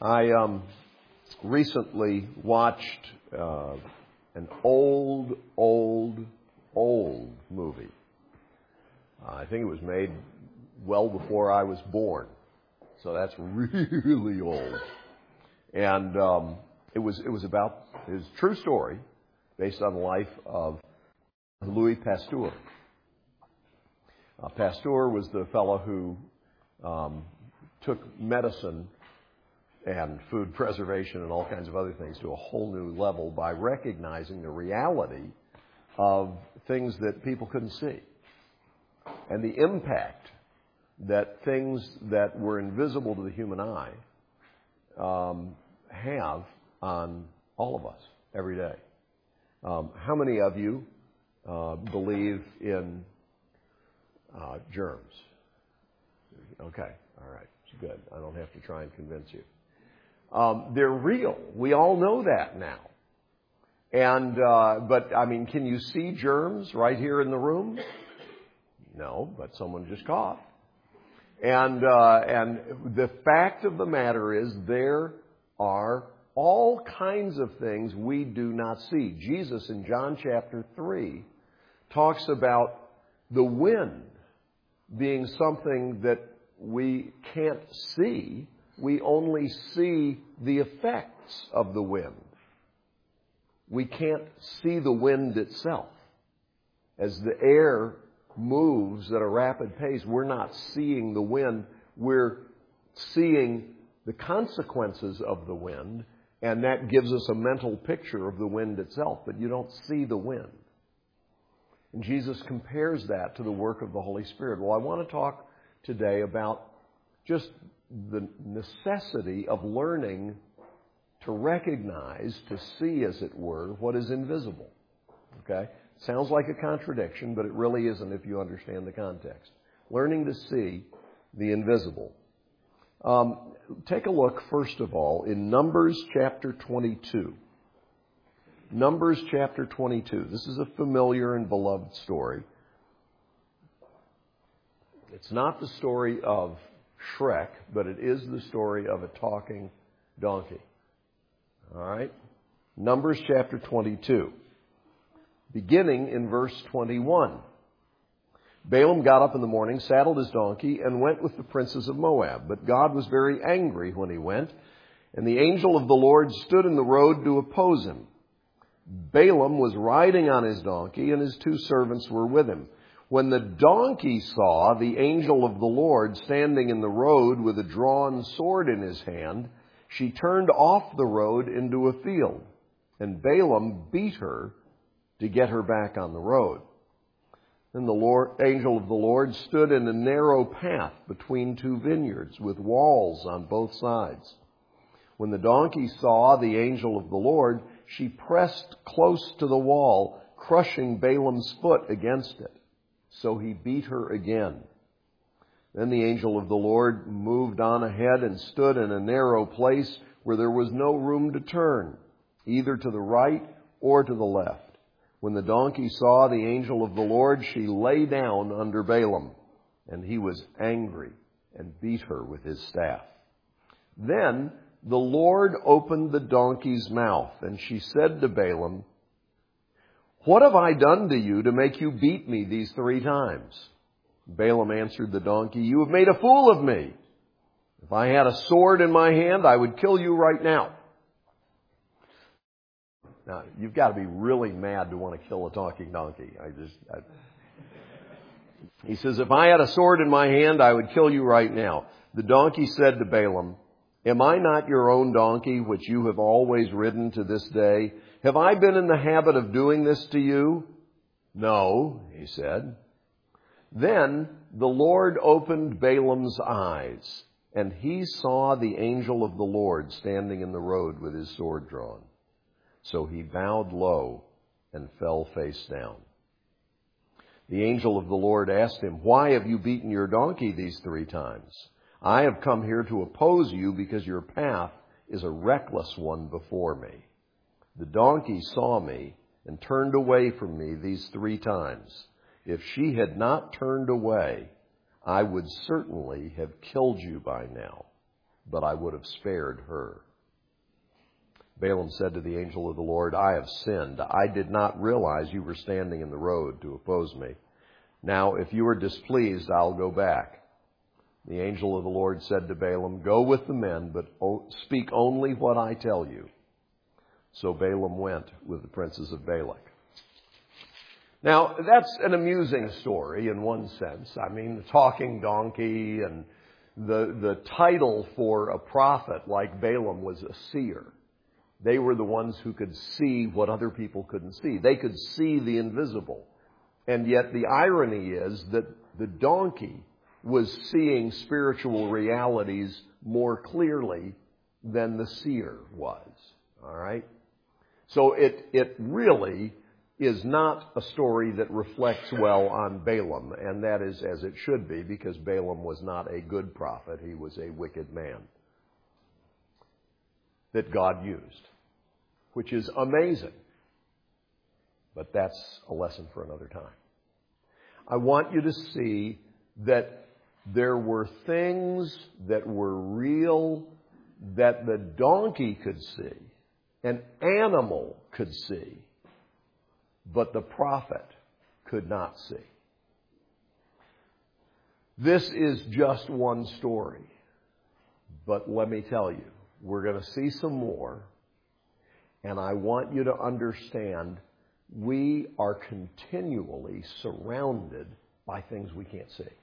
I recently watched an old movie. I think it was made well before I was born, so that's really old. And it was a true story based on the life of Louis Pasteur. Pasteur was the fellow who took medicine and food preservation and all kinds of other things to a whole new level by recognizing the reality of things that people couldn't see and the impact that things that were invisible to the human eye have on all of us every day. How many of you believe in germs? Okay, all right, good. I don't have to try and convince you. They're real. We all know that now. And but I mean, can you see germs right here in the room? No, but someone just coughed. And the fact of the matter is there are all kinds of things we do not see. Jesus in John chapter 3 talks about the wind being something that we can't see. We only see the effects of the wind. We can't see the wind itself. As the air moves at a rapid pace, we're not seeing the wind. We're seeing the consequences of the wind, and that gives us a mental picture of the wind itself, but you don't see the wind. And Jesus compares that to the work of the Holy Spirit. Well, I want to talk today about just the necessity of learning to recognize, to see, as it were, what is invisible. Okay? Sounds like a contradiction, but it really isn't if you understand the context. Learning to see the invisible. Take a look, first of all, in Numbers chapter 22. Numbers chapter 22. This is a familiar and beloved story. It's not the story of Shrek, but it is the story of a talking donkey. All right? Numbers chapter 22. Beginning in verse 21. Balaam got up in the morning, saddled his donkey, and went with the princes of Moab. But God was very angry when he went, and the angel of the Lord stood in the road to oppose him. Balaam was riding on his donkey, and his two servants were with him. When the donkey saw the angel of the Lord standing in the road with a drawn sword in his hand, she turned off the road into a field, and Balaam beat her to get her back on the road. Then the angel of the Lord stood in a narrow path between two vineyards with walls on both sides. When the donkey saw the angel of the Lord, she pressed close to the wall, crushing Balaam's foot against it. So he beat her again. Then the angel of the Lord moved on ahead and stood in a narrow place where there was no room to turn, either to the right or to the left. When the donkey saw the angel of the Lord, she lay down under Balaam, and he was angry and beat her with his staff. Then the Lord opened the donkey's mouth, and she said to Balaam, "What have I done to you to make you beat me these 3 times?" Balaam answered the donkey, "You have made a fool of me. If I had a sword in my hand, I would kill you right now." Now, you've got to be really mad to want to kill a talking donkey. He says, "If I had a sword in my hand, I would kill you right now." The donkey said to Balaam, "Am I not your own donkey, which you have always ridden to this day? Have I been in the habit of doing this to you?" "No," he said. Then the Lord opened Balaam's eyes, and he saw the angel of the Lord standing in the road with his sword drawn. So he bowed low and fell face down. The angel of the Lord asked him, "Why have you beaten your donkey these 3 times? I have come here to oppose you because your path is a reckless one before me. The donkey saw me and turned away from me these 3 times. If she had not turned away, I would certainly have killed you by now. but I would have spared her." Balaam said to the angel of the Lord, "I have sinned. I did not realize you were standing in the road to oppose me. Now, if you are displeased, I'll go back." The angel of the Lord said to Balaam, "Go with the men, but speak only what I tell you." So Balaam went with the princes of Balak. Now, that's an amusing story in one sense. I mean, the talking donkey, and the title for a prophet like Balaam was a seer. They were the ones who could see what other people couldn't see. They could see the invisible. And yet the irony is that the donkey was seeing spiritual realities more clearly than the seer was. All right? So it really is not a story that reflects well on Balaam, and that is as it should be, because Balaam was not a good prophet. He was a wicked man that God used, which is amazing. But that's a lesson for another time. I want you to see that there were things that were real that the donkey could see, an animal could see, but the prophet could not see. This is just one story. But let me tell you, we're going to see some more. And I want you to understand we are continually surrounded by things we can't see.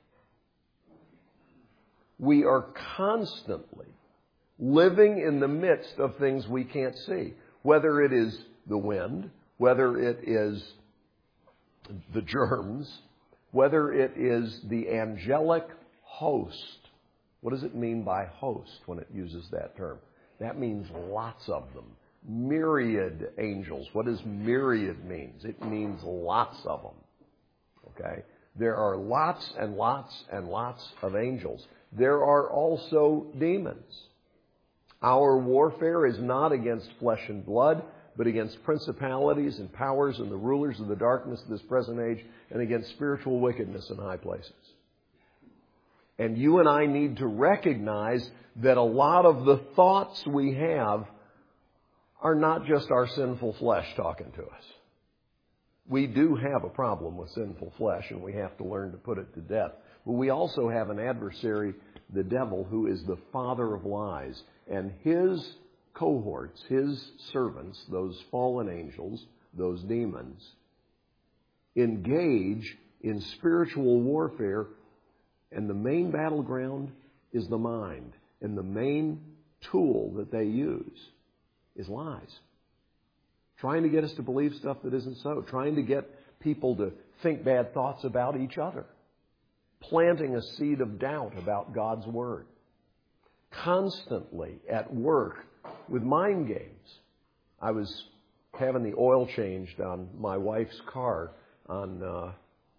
We are constantly living in the midst of things we can't see, whether it is the wind, whether it is the germs, whether it is the angelic host. What does it mean by host when it uses that term? That means lots of them. Myriad angels. What does myriad means? It means lots of them. Okay? There are lots and lots and lots of angels. There are also demons. Our warfare is not against flesh and blood, but against principalities and powers and the rulers of the darkness of this present age, and against spiritual wickedness in high places. And you and I need to recognize that a lot of the thoughts we have are not just our sinful flesh talking to us. We do have a problem with sinful flesh, and we have to learn to put it to death. But we also have an adversary, the devil, who is the father of lies. And his cohorts, his servants, those fallen angels, those demons, engage in spiritual warfare. And the main battleground is the mind. And the main tool that they use is lies. Trying to get us to believe stuff that isn't so. Trying to get people to think bad thoughts about each other. Planting a seed of doubt about God's Word. Constantly at work with mind games. I was having the oil changed on my wife's car on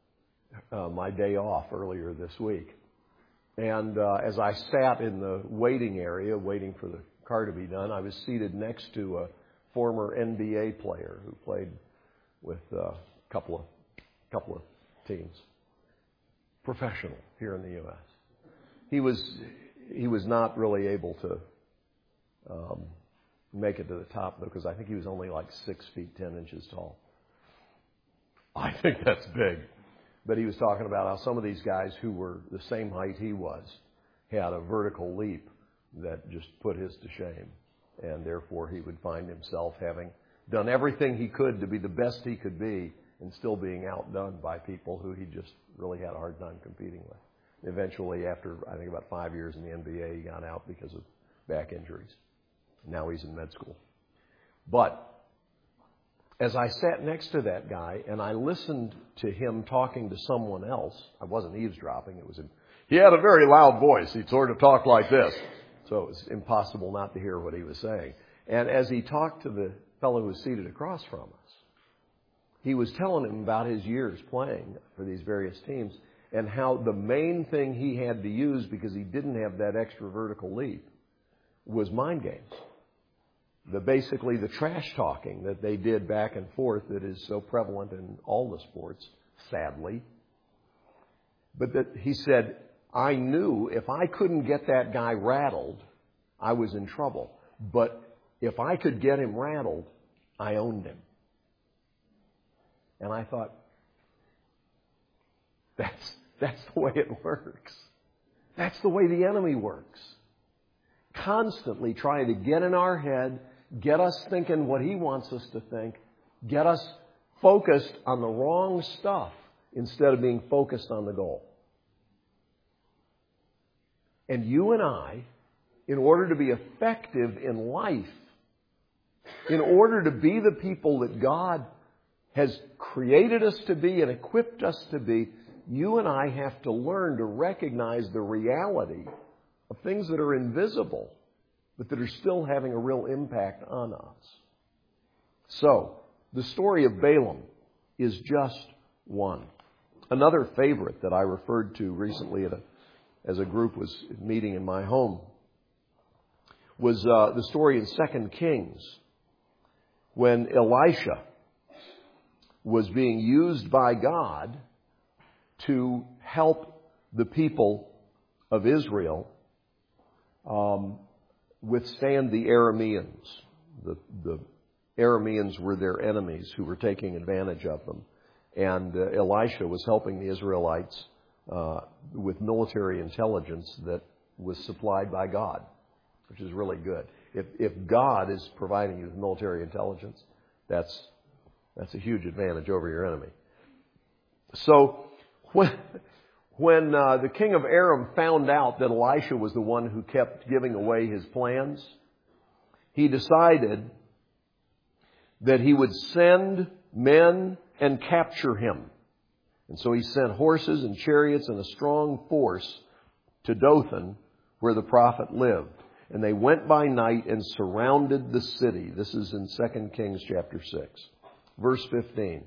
my day off earlier this week. And as I sat in the waiting area, waiting for the car to be done, I was seated next to a former NBA player who played with a couple of teams. Professional here in the U.S. He was not really able to make it to the top, though, because I think he was only like 6 feet 10 inches tall. I think that's big. But he was talking about how some of these guys who were the same height he was had a vertical leap that just put his to shame. And therefore he would find himself having done everything he could to be the best he could be and still being outdone by people who he just really had a hard time competing with. Eventually, after I think about 5 years in the NBA, he got out because of back injuries. Now he's in med school. But as I sat next to that guy and I listened to him talking to someone else, I wasn't eavesdropping, it was him. He had a very loud voice. He'd sort of talk like this. So it was impossible not to hear what he was saying. And as he talked to the fellow who was seated across from us, he was telling him about his years playing for these various teams and how the main thing he had to use, because he didn't have that extra vertical leap, was mind games. Basically the trash talking that they did back and forth that is so prevalent in all the sports, sadly. But that he said, I knew if I couldn't get that guy rattled, I was in trouble. But if I could get him rattled, I owned him. And I thought, that's the way it works. That's the way the enemy works. Constantly trying to get in our head, get us thinking what he wants us to think, get us focused on the wrong stuff instead of being focused on the goal. And you and I, in order to be effective in life, in order to be the people that God has created us to be and equipped us to be, you and I have to learn to recognize the reality of things that are invisible, but that are still having a real impact on us. So, the story of Balaam is just one. Another favorite that I referred to recently as a group was meeting in my home was the story in 2 Kings when Elisha was being used by God to help the people of Israel withstand the Arameans. The Arameans were their enemies who were taking advantage of them. And Elisha was helping the Israelites with military intelligence that was supplied by God, which is really good. If God is providing you with military intelligence, that's a huge advantage over your enemy. So when the king of Aram found out that Elisha was the one who kept giving away his plans, he decided that he would send men and capture him. And so he sent horses and chariots and a strong force to Dothan, where the prophet lived. And they went by night and surrounded the city. This is in 2 Kings chapter 6, verse 15.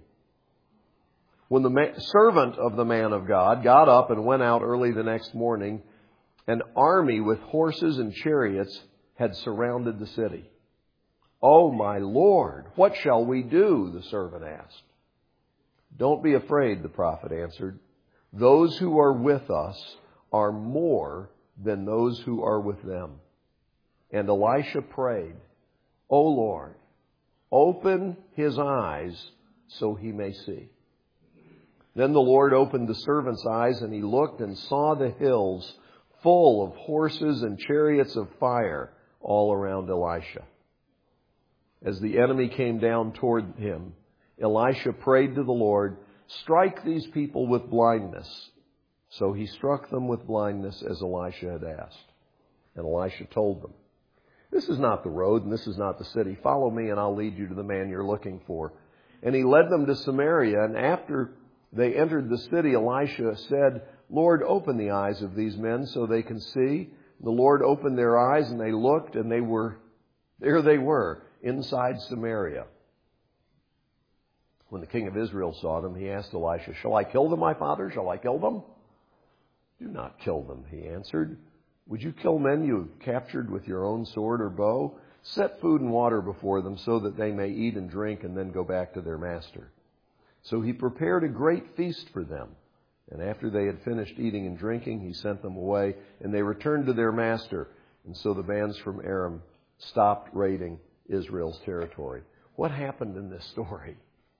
When the servant of the man of God got up and went out early the next morning, an army with horses and chariots had surrounded the city. "Oh, my Lord, what shall we do?" the servant asked. "Don't be afraid," the prophet answered. "Those who are with us are more than those who are with them." And Elisha prayed, "O Lord, open his eyes so he may see." Then the Lord opened the servant's eyes, and he looked and saw the hills full of horses and chariots of fire all around Elisha. As the enemy came down toward him, Elisha prayed to the Lord, "Strike these people with blindness." So he struck them with blindness as Elisha had asked. And Elisha told them, "This is not the road and this is not the city. Follow me and I'll lead you to the man you're looking for." And he led them to Samaria. And after they entered the city, Elisha said, "Lord, open the eyes of these men so they can see." The Lord opened their eyes and they looked, and there they were inside Samaria. When the king of Israel saw them, he asked Elisha, "Shall I kill them, my father? Shall I kill them?" "Do not kill them," he answered. "Would you kill men you have captured with your own sword or bow? Set food and water before them so that they may eat and drink and then go back to their master." So he prepared a great feast for them. And after they had finished eating and drinking, he sent them away, and they returned to their master. And so the bands from Aram stopped raiding Israel's territory. What happened in this story?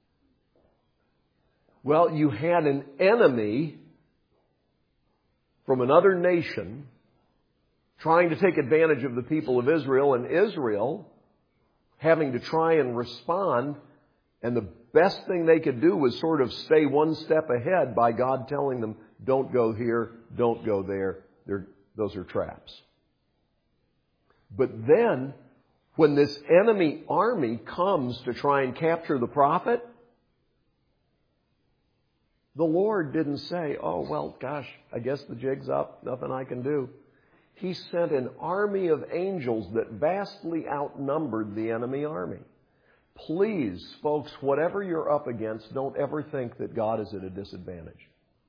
Well, you had an enemy from another nation trying to take advantage of the people of Israel, and Israel having to try and respond, and the best thing they could do was sort of stay one step ahead by God telling them, "Don't go here, don't go there. Those are traps." But then, when this enemy army comes to try and capture the prophet, the Lord didn't say, "Oh, well, gosh, I guess the jig's up. Nothing I can do." He sent an army of angels that vastly outnumbered the enemy army. Please, folks, whatever you're up against, don't ever think that God is at a disadvantage.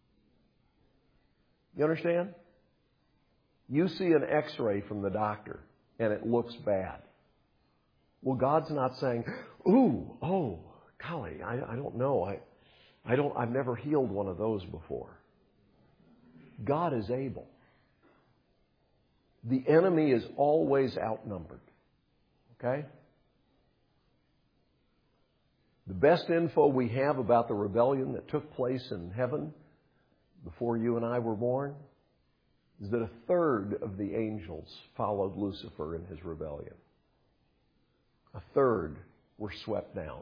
You understand? You see an x-ray from the doctor and it looks bad. Well, God's not saying, golly, I don't know. I've never healed one of those before. God is able. The enemy is always outnumbered. Okay? The best info we have about the rebellion that took place in heaven before you and I were born is that a third of the angels followed Lucifer in his rebellion. A third were swept down.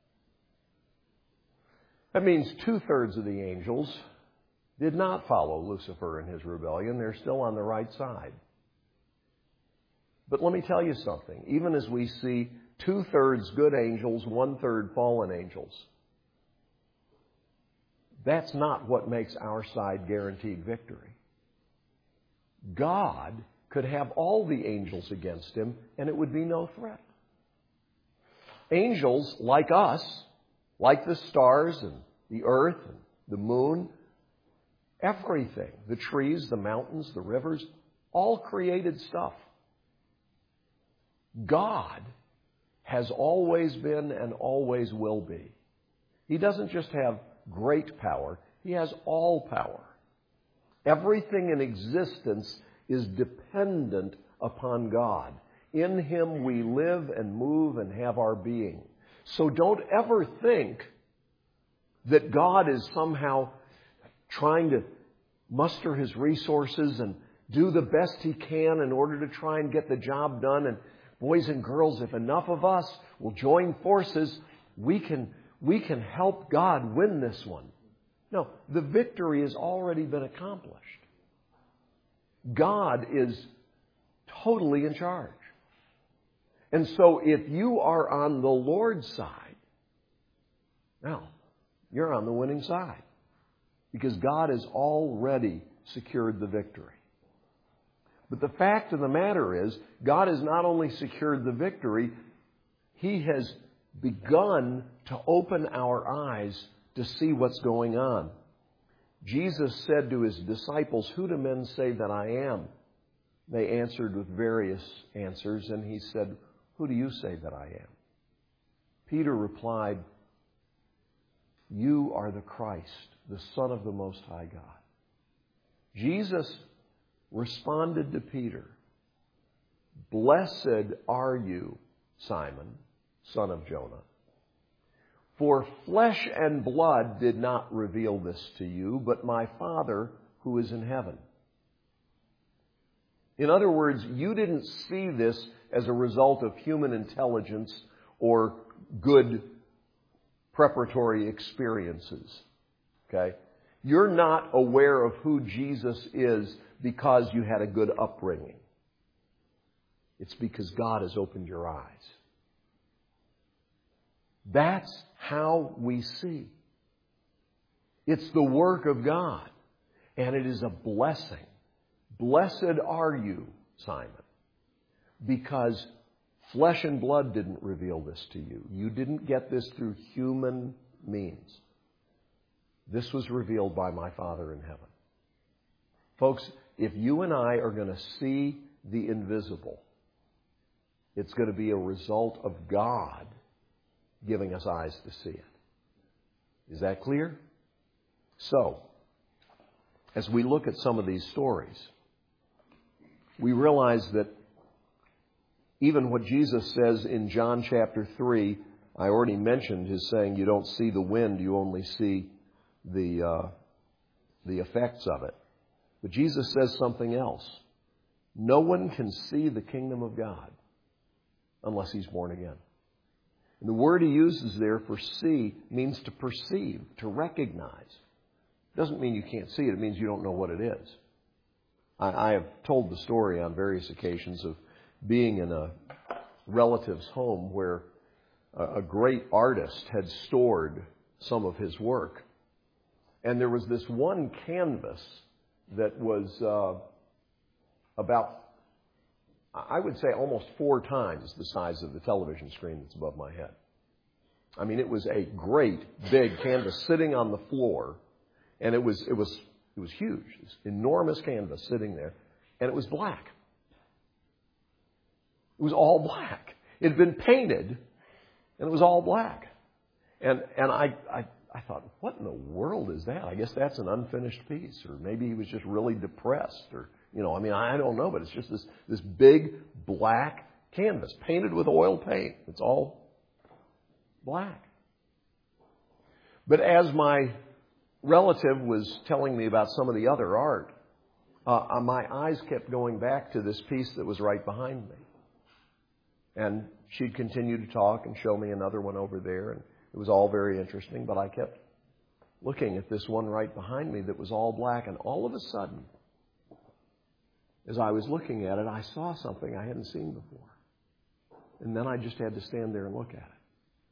That means 2/3 of the angels did not follow Lucifer in his rebellion. They're still on the right side. But let me tell you something. Even as we see 2/3 good angels, 1/3 fallen angels, that's not what makes our side guaranteed victory. God could have all the angels against him, and it would be no threat. Angels, like us, like the stars and the earth and the moon, everything, the trees, the mountains, the rivers, all created stuff. God has always been and always will be. He doesn't just have great power, he has all power. Everything in existence is dependent upon God. In him we live and move and have our being. So don't ever think that God is somehow trying to muster his resources and do the best he can in order to try and get the job done. And boys and girls, if enough of us will join forces, we can help God win this one. No, the victory has already been accomplished. God is totally in charge. And so if you are on the Lord's side, now, you're on the winning side. Because God has already secured the victory. But the fact of the matter is, God has not only secured the victory, he has begun to open our eyes to see what's going on. Jesus said to his disciples, "Who do men say that I am?" They answered with various answers, and he said, "Who do you say that I am?" Peter replied, "You are the Christ, the Son of the Most High God." Jesus responded to Peter, "Blessed are you, Simon, son of Jonah. For flesh and blood did not reveal this to you, but my Father who is in heaven." In other words, you didn't see this as a result of human intelligence or good preparatory experiences. Okay? You're not aware of who Jesus is because you had a good upbringing. It's because God has opened your eyes. That's how we see. It's the work of God, and it is a blessing. Blessed are you, Simon, because flesh and blood didn't reveal this to you. You didn't get this through human means. This was revealed by my Father in heaven. Folks, if you and I are going to see the invisible, it's going to be a result of God giving us eyes to see it. Is that clear? So, as we look at some of these stories, we realize that even what Jesus says in John chapter 3, I already mentioned his saying, you don't see the wind, you only see the effects of it. But Jesus says something else. No one can see the kingdom of God unless he's born again. And the word he uses there for see means to perceive, to recognize. It doesn't mean you can't see it. It means you don't know what it is. I have told the story on various occasions of being in a relative's home where a great artist had stored some of his work. And there was this one canvas that was about, I would say, almost 4 times the size of the television screen that's above my head. I mean, it was a great big canvas sitting on the floor, and it was huge. This enormous canvas sitting there, and it was black. It was all black. It had been painted, and it was all black. And I thought, what in the world is that? I guess that's an unfinished piece, or maybe he was just really depressed, or I don't know, but it's just this big black canvas painted with oil paint. It's all black. But as my relative was telling me about some of the other art, my eyes kept going back to this piece that was right behind me. And she'd continue to talk and show me another one over there, and it was all very interesting, but I kept looking at this one right behind me that was all black, and all of a sudden, as I was looking at it, I saw something I hadn't seen before. And then I just had to stand there and look at it.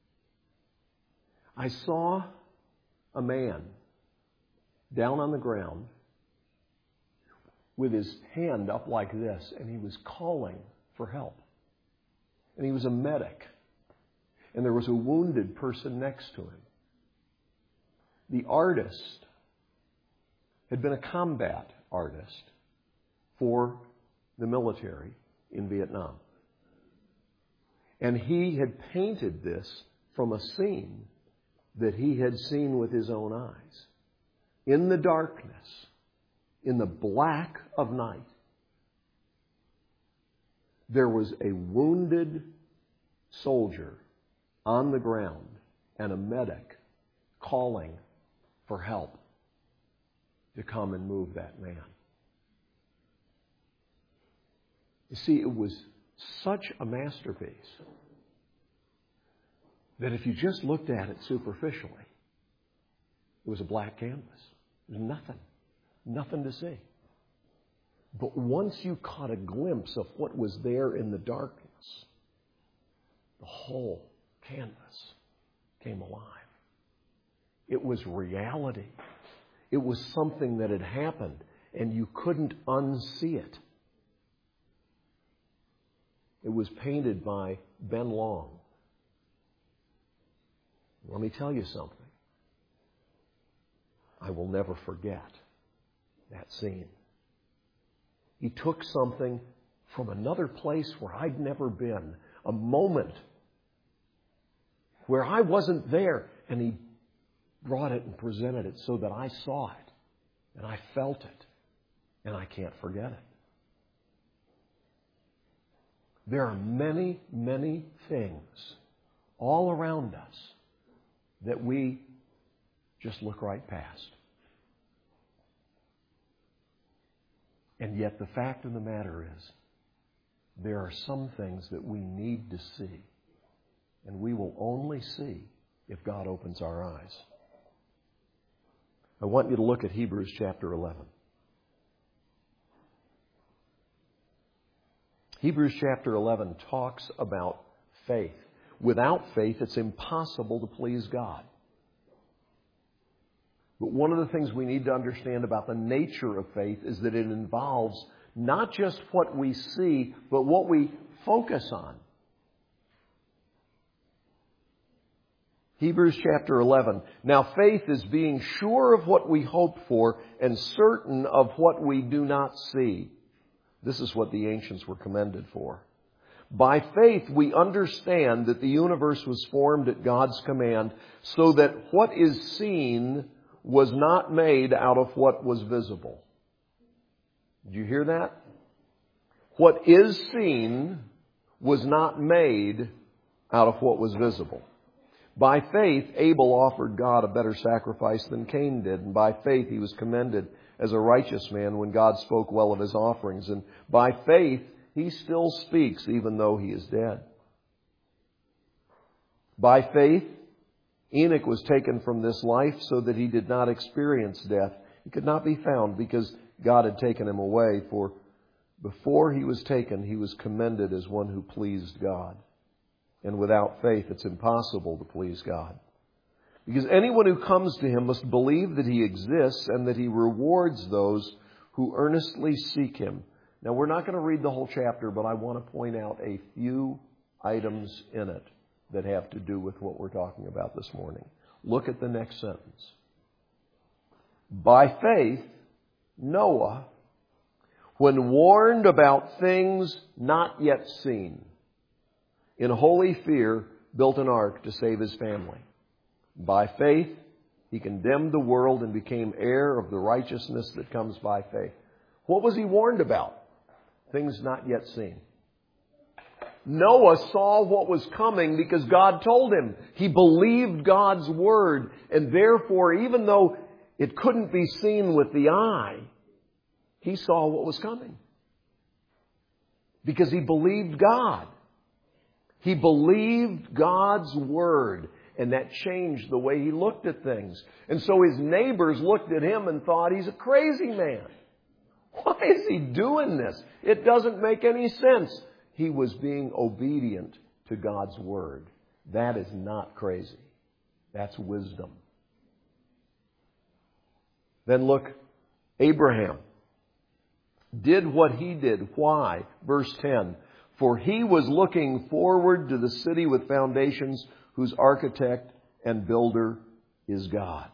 I saw a man down on the ground with his hand up like this, and he was calling for help. And he was a medic. And there was a wounded person next to him. The artist had been a combat artist for the military in Vietnam. And he had painted this from a scene that he had seen with his own eyes. In the darkness, in the black of night, there was a wounded soldier on the ground and a medic calling for help to come and move that man. You see, it was such a masterpiece that if you just looked at it superficially, it was a black canvas. There was nothing to see. But once you caught a glimpse of what was there in the darkness, the whole canvas came alive. It was reality. It was something that had happened, and you couldn't unsee it. It was painted by Ben Long. Let me tell you something. I will never forget that scene. He took something from another place where I'd never been, a moment where I wasn't there, and he brought it and presented it so that I saw it, and I felt it, and I can't forget it. There are many, many things all around us that we just look right past. And yet the fact of the matter is, there are some things that we need to see, and we will only see if God opens our eyes. I want you to look at Hebrews chapter 11. Hebrews chapter 11 talks about faith. Without faith, it's impossible to please God. But one of the things we need to understand about the nature of faith is that it involves not just what we see, but what we focus on. Hebrews chapter 11. Now faith is being sure of what we hope for and certain of what we do not see. This is what the ancients were commended for. By faith we understand that the universe was formed at God's command, so that what is seen was not made out of what was visible. Did you hear that? What is seen was not made out of what was visible. By faith, Abel offered God a better sacrifice than Cain did, and by faith he was commended as a righteous man when God spoke well of his offerings. And by faith, he still speaks even though he is dead. By faith, Enoch was taken from this life so that he did not experience death. He could not be found because God had taken him away. For before he was taken, he was commended as one who pleased God. And without faith, it's impossible to please God. Because anyone who comes to him must believe that he exists and that he rewards those who earnestly seek him. Now, we're not going to read the whole chapter, but I want to point out a few items in it that have to do with what we're talking about this morning. Look at the next sentence. By faith, Noah, when warned about things not yet seen, in holy fear built an ark to save his family. By faith, he condemned the world and became heir of the righteousness that comes by faith. What was he warned about? Things not yet seen. Noah saw what was coming because God told him. He believed God's word, and therefore, even though it couldn't be seen with the eye, he saw what was coming. Because he believed God. He believed God's word, and that changed the way he looked at things. And so his neighbors looked at him and thought, he's a crazy man. Why is he doing this? It doesn't make any sense. He was being obedient to God's word. That is not crazy. That's wisdom. Then look, Abraham did what he did. Why? Verse 10. For he was looking forward to the city with foundations, whose architect and builder is God.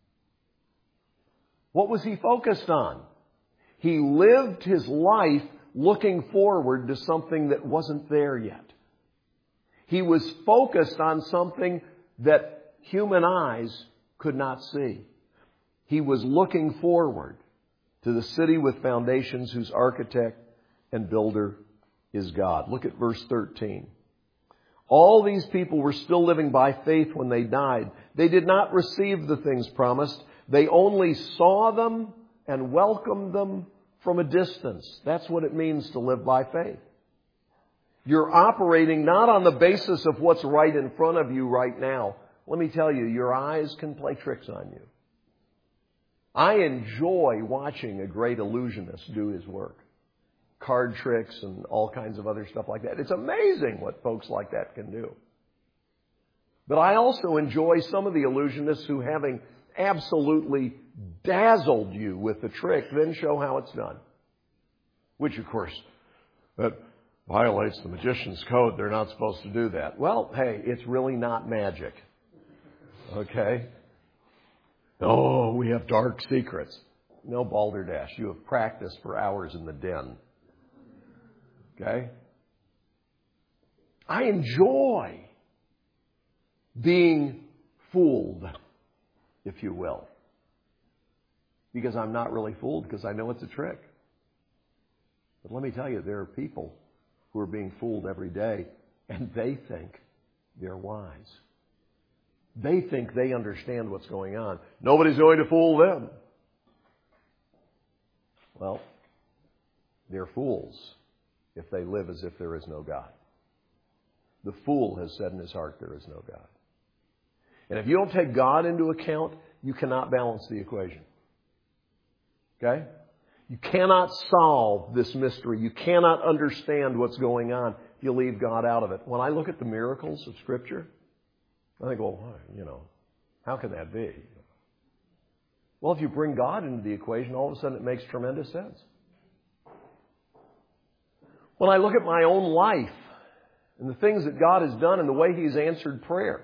What was he focused on? He lived his life looking forward to something that wasn't there yet. He was focused on something that human eyes could not see. He was looking forward to the city with foundations, whose architect and builder is God. Look at verse 13. All these people were still living by faith when they died. They did not receive the things promised. They only saw them and welcomed them from a distance. That's what it means to live by faith. You're operating not on the basis of what's right in front of you right now. Let me tell you, your eyes can play tricks on you. I enjoy watching a great illusionist do his work. Card tricks and all kinds of other stuff like that. It's amazing what folks like that can do. But I also enjoy some of the illusionists who, having absolutely dazzled you with the trick, then show how it's done. Which, of course, that violates the magician's code. They're not supposed to do that. Well, hey, it's really not magic. Okay? Oh, we have dark secrets. No, balderdash. You have practiced for hours in the den. Okay? I enjoy being fooled, if you will. Because I'm not really fooled, because I know it's a trick. But let me tell you, there are people who are being fooled every day, and they think they're wise. They think they understand what's going on. Nobody's going to fool them. Well, they're fools if they live as if there is no God. The fool has said in his heart there is no God. And if you don't take God into account, you cannot balance the equation. Okay? You cannot solve this mystery. You cannot understand what's going on if you leave God out of it. When I look at the miracles of Scripture, I think, well, how can that be? Well, if you bring God into the equation, all of a sudden it makes tremendous sense. When I look at my own life and the things that God has done and the way He's answered prayer,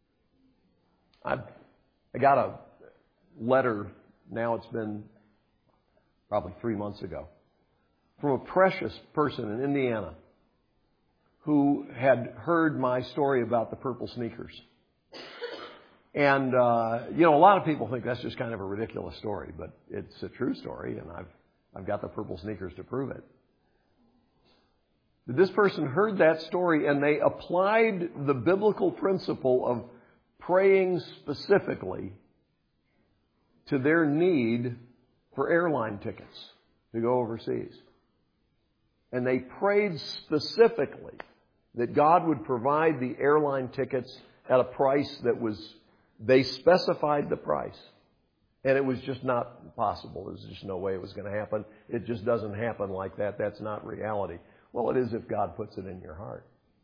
I got a letter, now it's been probably 3 months ago, from a precious person in Indiana who had heard my story about the purple sneakers. And, a lot of people think that's just kind of a ridiculous story, but it's a true story, and I've got the purple sneakers to prove it. But this person heard that story, and they applied the biblical principle of praying specifically to their need for airline tickets to go overseas. And they prayed specifically that God would provide the airline tickets at a price that was, they specified the price. And it was just not possible. There was just no way it was going to happen. It just doesn't happen like that. That's not reality. Well, it is if God puts it in your heart.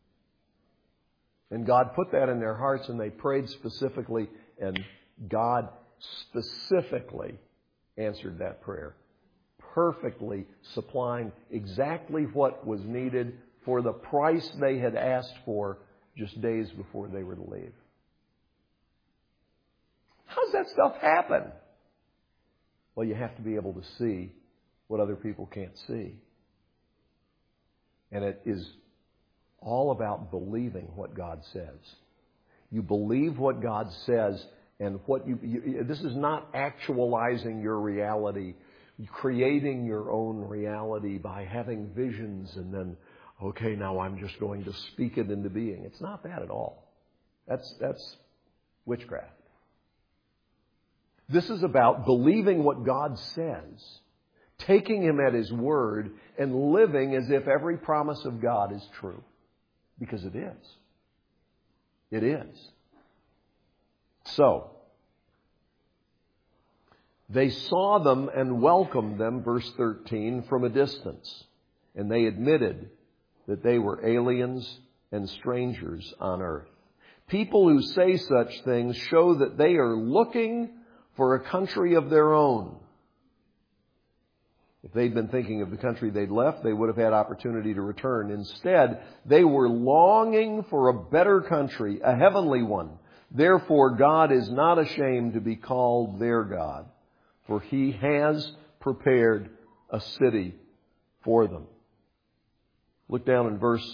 And God put that in their hearts, and they prayed specifically, and God specifically answered that prayer, perfectly supplying exactly what was needed for the price they had asked for just days before they were to leave. How does that stuff happen? Well, you have to be able to see what other people can't see. And it is all about believing what God says. You believe what God says, and what this is not actualizing your reality creating your own reality by having visions and then, okay, now I'm just going to speak it into being. It's not that at all. That's witchcraft. This is about believing what God says, taking Him at His word, and living as if every promise of God is true. Because it is. It is. So, they saw them and welcomed them, verse 13, from a distance. And they admitted that they were aliens and strangers on earth. People who say such things show that they are looking for a country of their own. If they'd been thinking of the country they'd left, they would have had opportunity to return. Instead, they were longing for a better country, a heavenly one. Therefore, God is not ashamed to be called their God, for He has prepared a city for them. Look down in verse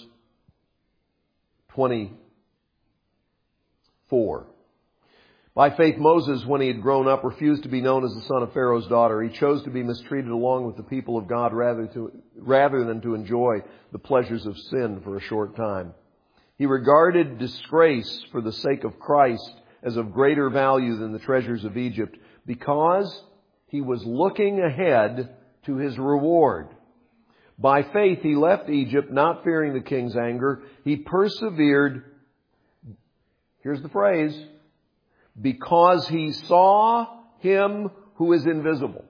24. By faith, Moses, when he had grown up, refused to be known as the son of Pharaoh's daughter. He chose to be mistreated along with the people of God rather than to enjoy the pleasures of sin for a short time. He regarded disgrace for the sake of Christ as of greater value than the treasures of Egypt, because he was looking ahead to his reward. By faith, he left Egypt, not fearing the king's anger. He persevered, here's the phrase, because he saw Him who is invisible.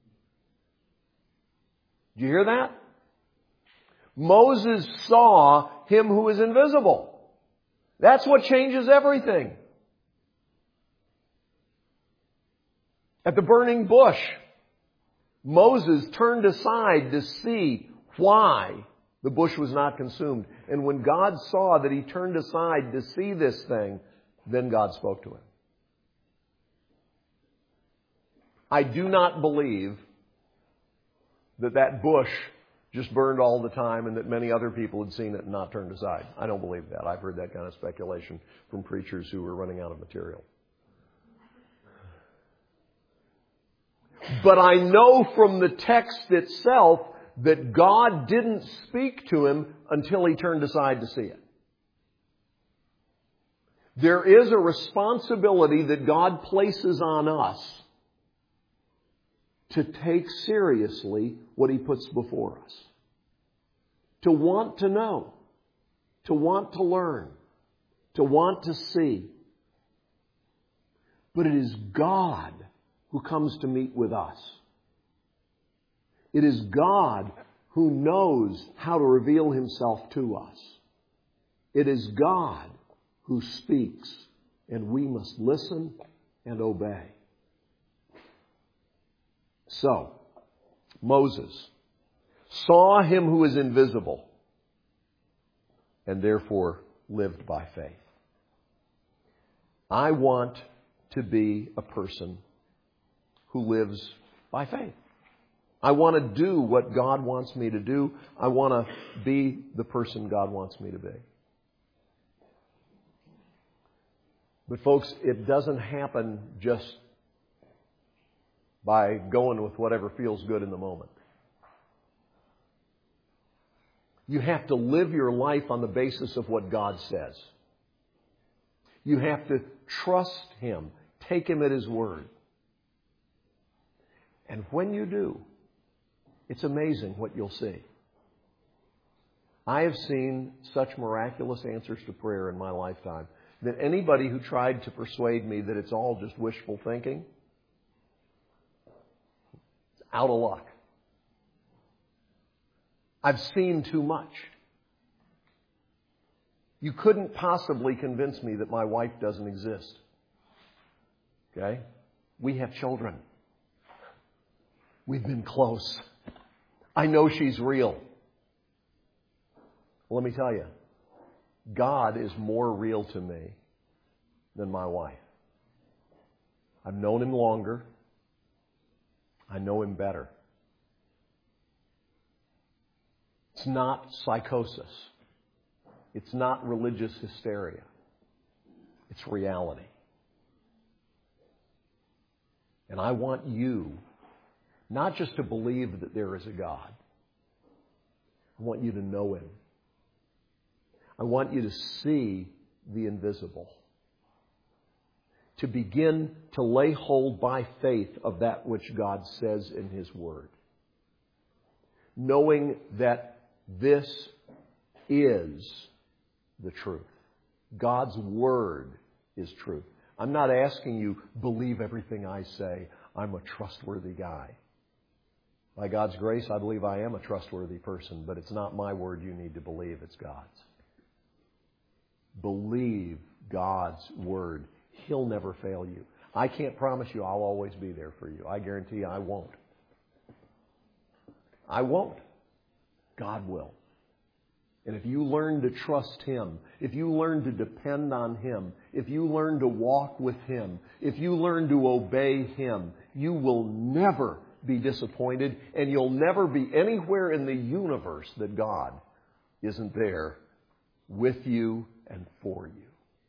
Did you hear that? Moses saw Him who is invisible. That's what changes everything. At the burning bush, Moses turned aside to see why the bush was not consumed. And when God saw that he turned aside to see this thing, then God spoke to him. I do not believe that bush just burned all the time and that many other people had seen it and not turned aside. I don't believe that. I've heard that kind of speculation from preachers who were running out of material. But I know from the text itself that God didn't speak to him until he turned aside to see it. There is a responsibility that God places on us to take seriously what He puts before us. To want to know. To want to learn. To want to see. But it is God who comes to meet with us. It is God who knows how to reveal Himself to us. It is God who speaks, and we must listen and obey. So, Moses saw Him who is invisible and therefore lived by faith. I want to be a person who lives by faith. I want to do what God wants me to do. I want to be the person God wants me to be. But folks, it doesn't happen just by going with whatever feels good in the moment. You have to live your life on the basis of what God says. You have to trust Him. Take Him at His word. And when you do, it's amazing what you'll see. I have seen such miraculous answers to prayer in my lifetime that anybody who tried to persuade me that it's all just wishful thinking, it's out of luck. I've seen too much. You couldn't possibly convince me that my wife doesn't exist. Okay? We have children. We've been close. I know she's real. Well, let me tell you, God is more real to me than my wife. I've known Him longer. I know Him better. It's not psychosis. It's not religious hysteria. It's reality. And I want you Not just to believe that there is a God. I want you to know Him. I want you to see the invisible. To begin to lay hold by faith of that which God says in His Word. Knowing that this is the truth. God's Word is truth. I'm not asking you, believe everything I say. I'm a trustworthy guy. By God's grace, I believe I am a trustworthy person, but it's not my word you need to believe, it's God's. Believe God's Word. He'll never fail you. I can't promise you I'll always be there for you. I guarantee you I won't. I won't. God will. And if you learn to trust Him, if you learn to depend on Him, if you learn to walk with Him, if you learn to obey Him, you will never be disappointed, and you'll never be anywhere in the universe that God isn't there with you and for you.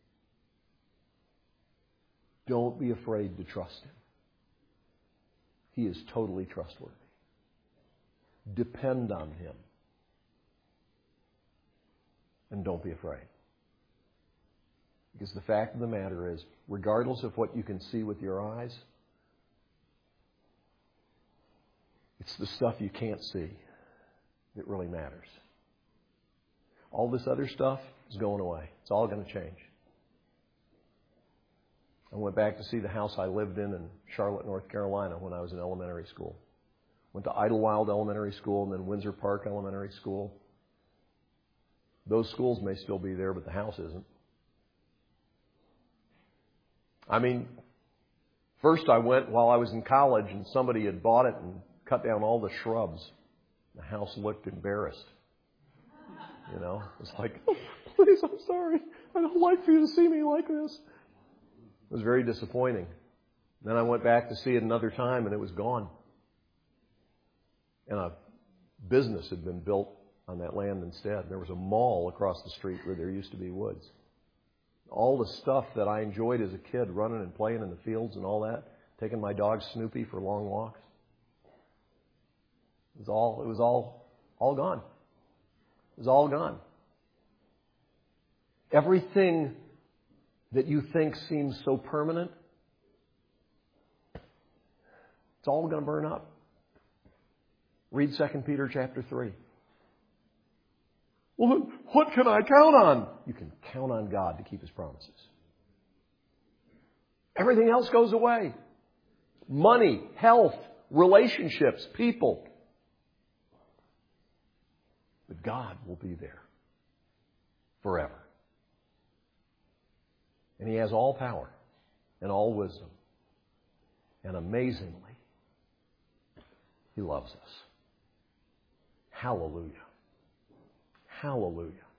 Don't be afraid to trust Him. He is totally trustworthy. Depend on Him. And don't be afraid. Because the fact of the matter is, regardless of what you can see with your eyes, it's the stuff you can't see that really matters. All this other stuff is going away. It's all going to change. I went back to see the house I lived in Charlotte, North Carolina when I was in elementary school. Went to Idlewild Elementary School and then Windsor Park Elementary School. Those schools may still be there, but the house isn't. I mean, first I went while I was in college and somebody had bought it and cut down all the shrubs. The house looked embarrassed. You know, it's like, oh, please, I'm sorry. I don't like for you to see me like this. It was very disappointing. Then I went back to see it another time and it was gone. And a business had been built on that land instead. There was a mall across the street where there used to be woods. All the stuff that I enjoyed as a kid, running and playing in the fields and all that, taking my dog Snoopy for long walks, it was all gone. It was all gone. Everything that you think seems so permanent, it's all going to burn up. Read 2 Peter chapter 3. Well, then what can I count on? You can count on God to keep His promises. Everything else goes away. Money, health, relationships, people. But God will be there forever. And He has all power and all wisdom. And amazingly, He loves us. Hallelujah. Hallelujah.